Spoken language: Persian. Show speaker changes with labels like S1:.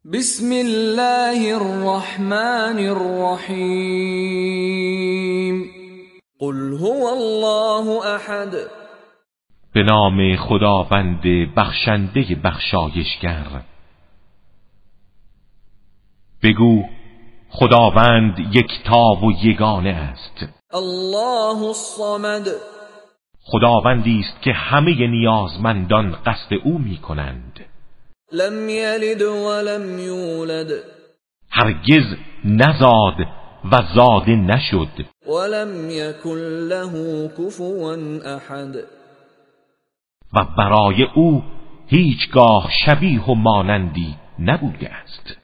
S1: بسم الله الرحمن الرحیم قل هو الله احد.
S2: به نام خداوند بخشنده بخشایشگر. بگو خداوند یکتا و یگانه است.
S1: الله الصمد.
S2: خداوندی است که همه نیازمندان قصد او می‌کنند.
S1: لم یلد ولم یولد.
S2: هرگز نزاد و زاده نشد.
S1: ولم یکن له کفوا احد.
S2: و برای او هیچگاه شبیه و مانندی نبوده است.